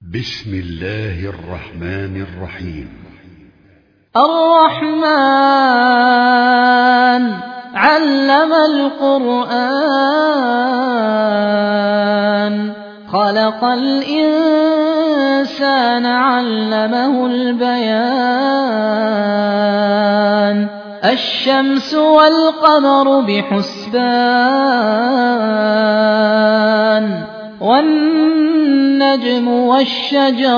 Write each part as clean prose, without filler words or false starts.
بسم الله الرحمن الرحيم. الرحمن علم القرآن خلق الإنسان علمه البيان الشمس والقمر بحسبان والنجم والشجر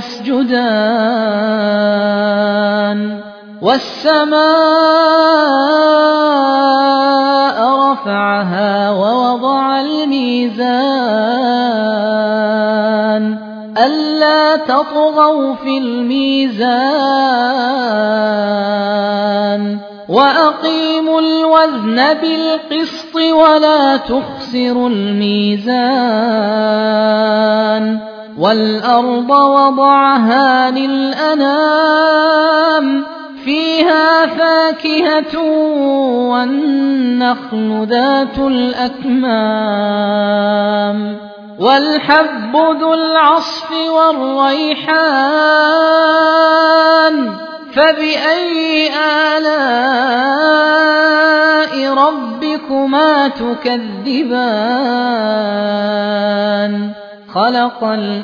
يسجدان والسماء رفعها ووضع الميزان ألا تطغوا في الميزان وأقيموا الوزن بالقسط ولا تخسروا الميزان والأرض وضعها للأنام فيها فاكهة والنخل ذات الأكمام والحب ذو العصف والريحان فبأي آلاء ربكما تكذبان خلق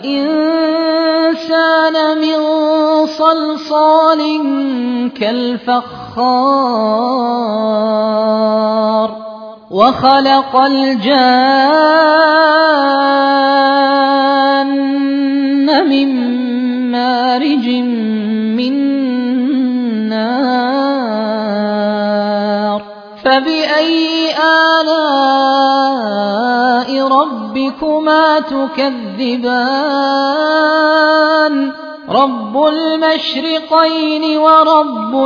الإنسان من صلصال كالفخار وخلق الجان من مارج من نار فبأي آلاء ربكما تكذبان رب المشرقين ورب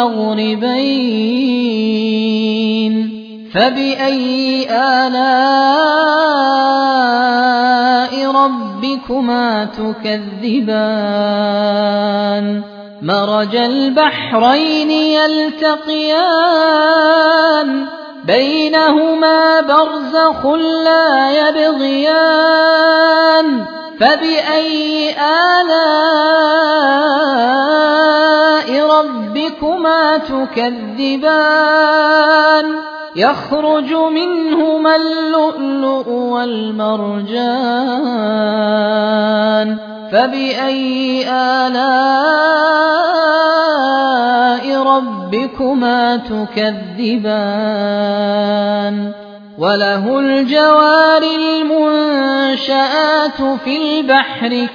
المغربين فبأي آلاء ربكما تكذبان مرج البحرين يلتقيان بينهما برزخ لا يبغيان فبأي آلاء ربكما تكذبان يخرج منهما اللؤلؤ والمرجان فبأي آلاء ربكما تكذبان وله الجوار المنشآت في البحر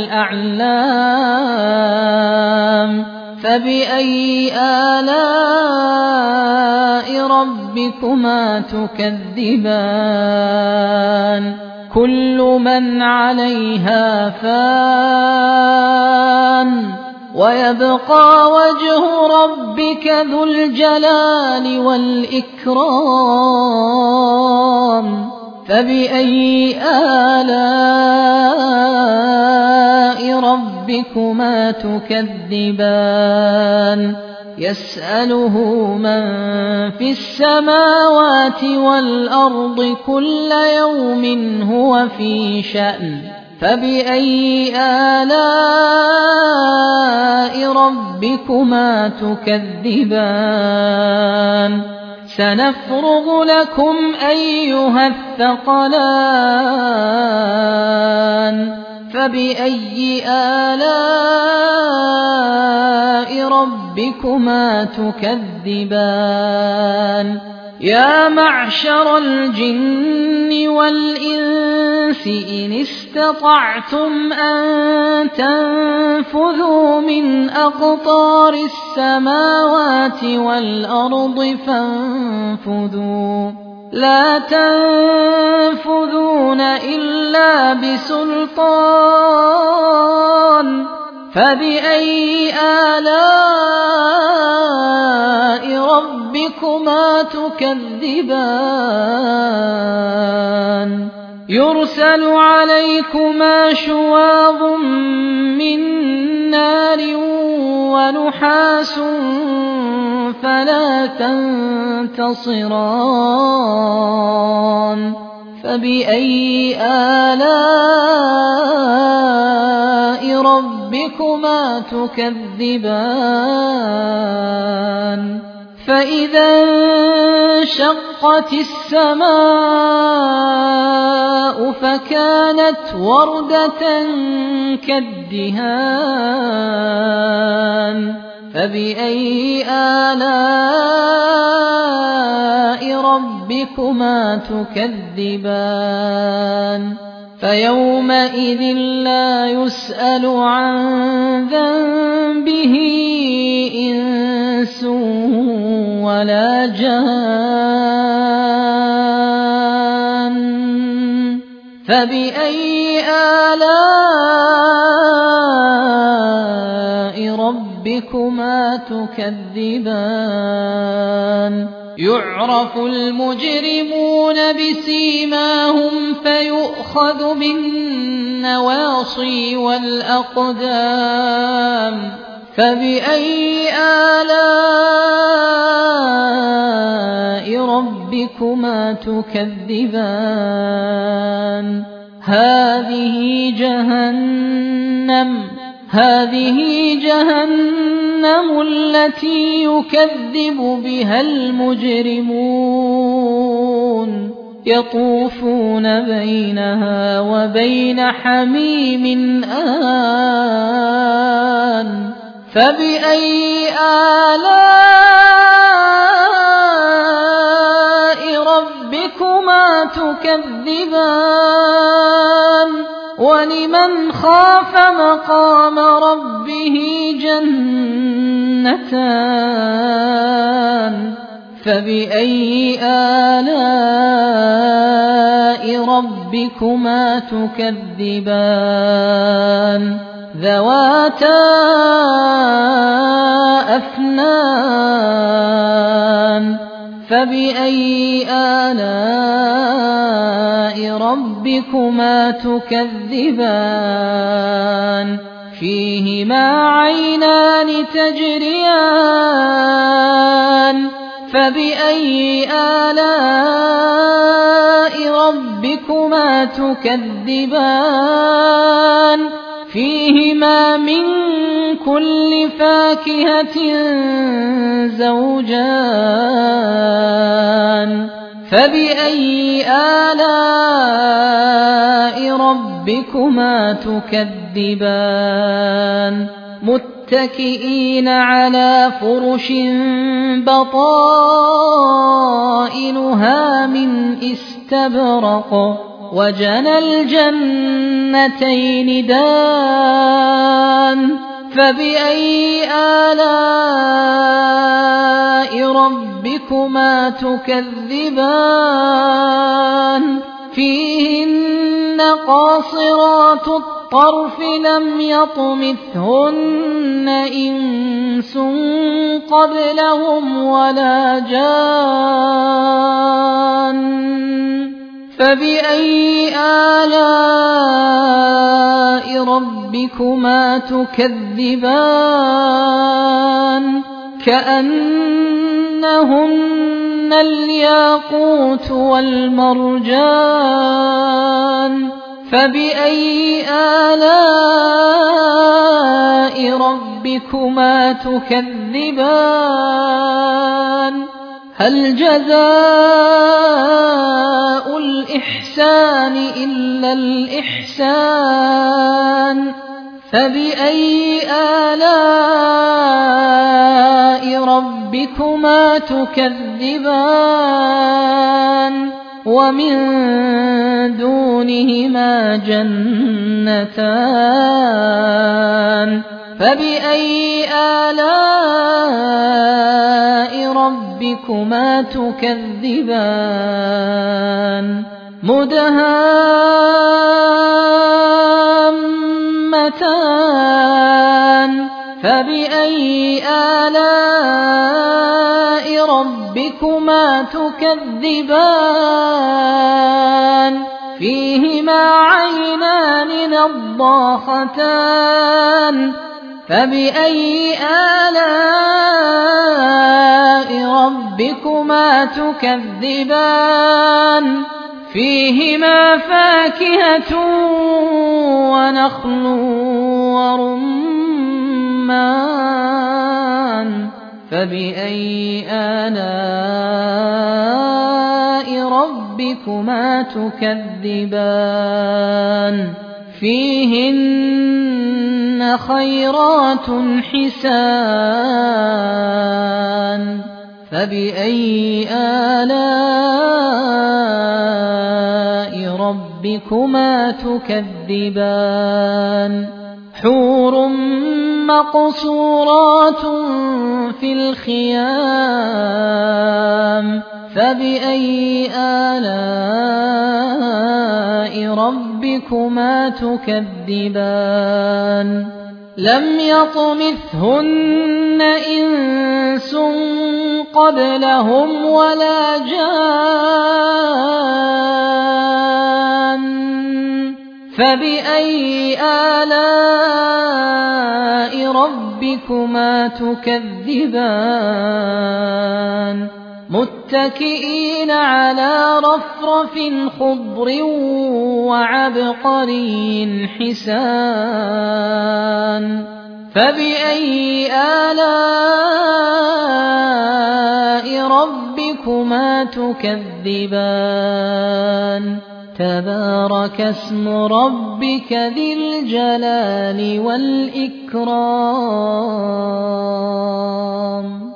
كالأعلام فبأي آلاء ربكما تكذبان كل من عليها فان ويبقى وجه ربك ذو الجلال والإكرام فبأي آلاء ربكما تكذبان يسأله من في السماوات والأرض كل يوم هو في شأن فبأي آلاء ربكما تكذبان سنفرغ لكم أيها الثقلان فبأي آلاء ربكما تكذبان يا معشر الجن والإنس إن استطعتم أن تنفذوا من أقطار السماوات والأرض فانفذوا لا تنفذون إلا بسلطان فبأي آلاء ربكما تكذبان يرسل عليكما شواظ من نار ونحاس فلا تنتصران فبأي آلاء ربكما تكذبان فإذا انشقت السماء فكانت وردة كالدهان فبأي آلاء ربكما تكذبان فيومئذ لا يسأل عن ذنبه إنس ولا جان فبأي آلاء ربكما تكذبان يعرف المجرمون بسيماهم فيؤخذ بالنواصي والأقدام فبأي آلاء ربكما تكذبان هذه جهنم التي يكذب بها المجرمون يطوفون بينها وبين حميم آن فبأي آلاء ربكما تكذبان ولمن خاف مقام ربه جنتان فبأي آلاء ربكما تكذبان ذواتا أفنان فبأي آلاء ربكما تكذبان فيهما عينان تجريان فبأي آلاء ربكما تكذبان فيهما من كل فاكهة زوجان فبأي آلاء ربكما تكذبان متكئين على فرش بطائنها من استبرق وجنى الجنتين دان فبأي آلاء ربكما تكذبان فيهن قاصرات الطرف لم يطمثهن إنس قبلهم ولا جان فبأي آلاء ربكما تكذبان كأنهن الياقوت والمرجان فبأي آلاء ربكما تكذبان هل جزاء الإحسان إلا الإحسان فبأي آلاء ربكما تكذبان ومن دونهما جنتان فبأي آلاء ربكما تكذبان مدهامتان فبأي آلاء ربكما تكذبان فيهما عينان نضاختان فبأي آلاء ربكما تكذبان فيهما فاكهة ونخل رمان فبأي آلاء ربكما تكذبان فيهن خيرات حسان فبأي آلاء ربكما تكذبان حور مقصورات في الخيام فبأي آلاء ربكما تكذبان لم يطمثهن إنس قبلهم ولا جان فبأي آلاء ربكما تكذبان متكئين على رفرف خضر وعبقري حسان فبأي آلاء ربكما تكذبان تبارك اسم ربك ذي الجلال والإكرام